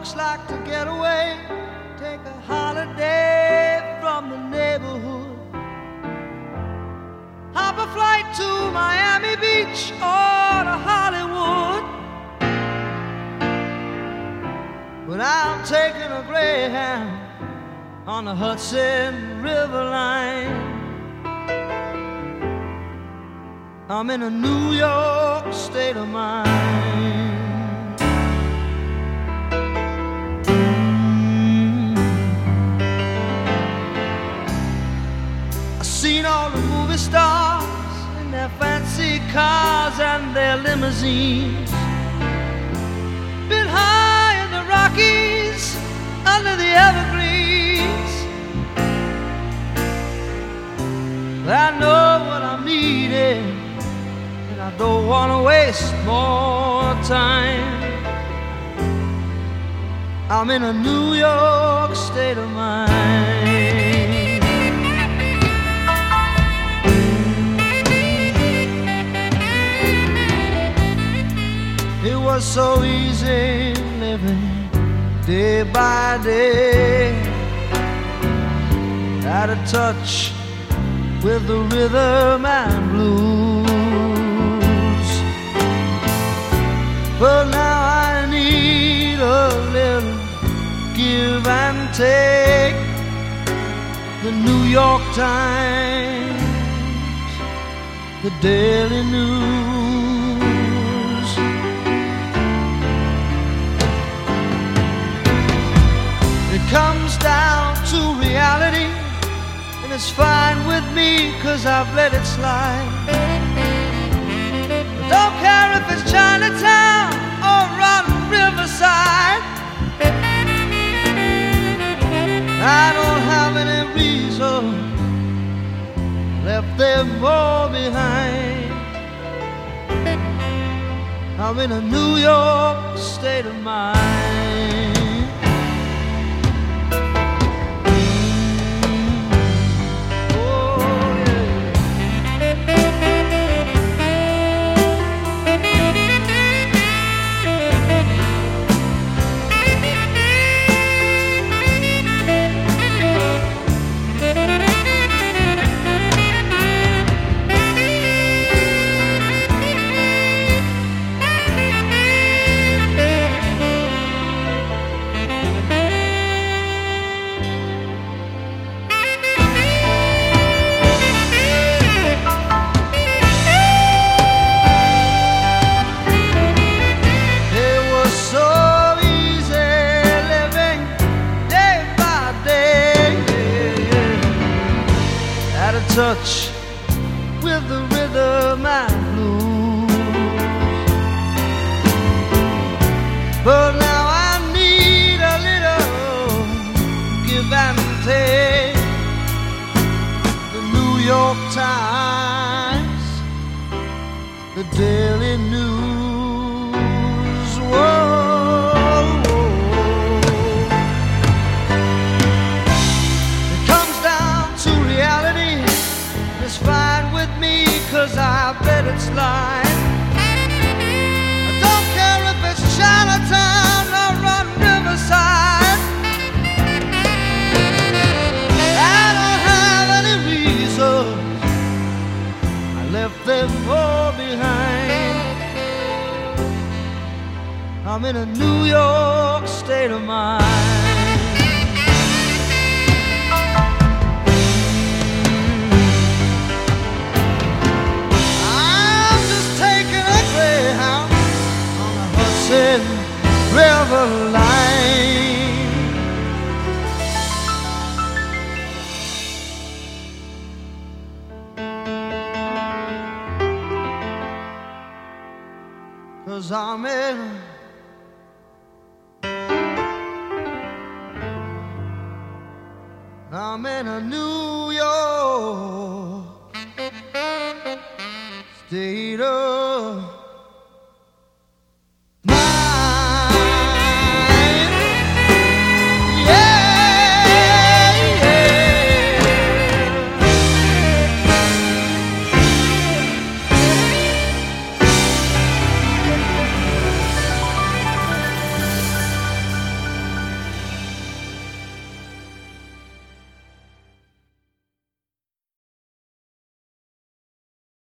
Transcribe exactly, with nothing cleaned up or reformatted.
folks like to get away, take a holiday from the neighborhood, hop a flight to Miami Beach or to Hollywood. But I'm taking a Greyhound on the Hudson River line. I'm in a New York state of mind. Mm. I've seen all the movie stars in their fancy cars and their limousines, been high in the Rockies under the evergreens. But I know what I'm needing, I don't want to waste more time. I'm in a New York state of mind. It was so easy living day by day, out of touch with the rhythm and blues. But now I need a little give and take. The New York Times, the Daily News. It comes down to reality, and it's fine with me 'cause I've let it slide. Don't care if it's Chinatown or rotten Riverside. I don't have any reason, left them all behind. I'm in a New York state of mind. Touch with the rhythm and blues. But now I need a little give and take. The New York Times, the Daily News. Whoa. Fine with me 'cause I've let it slide. I don't care if it's Chinatown or on Riverside. I don't have any reasons, I left them all behind. I'm in a New York state of mind. River line. 'Cause I'm in I'm in a New York state of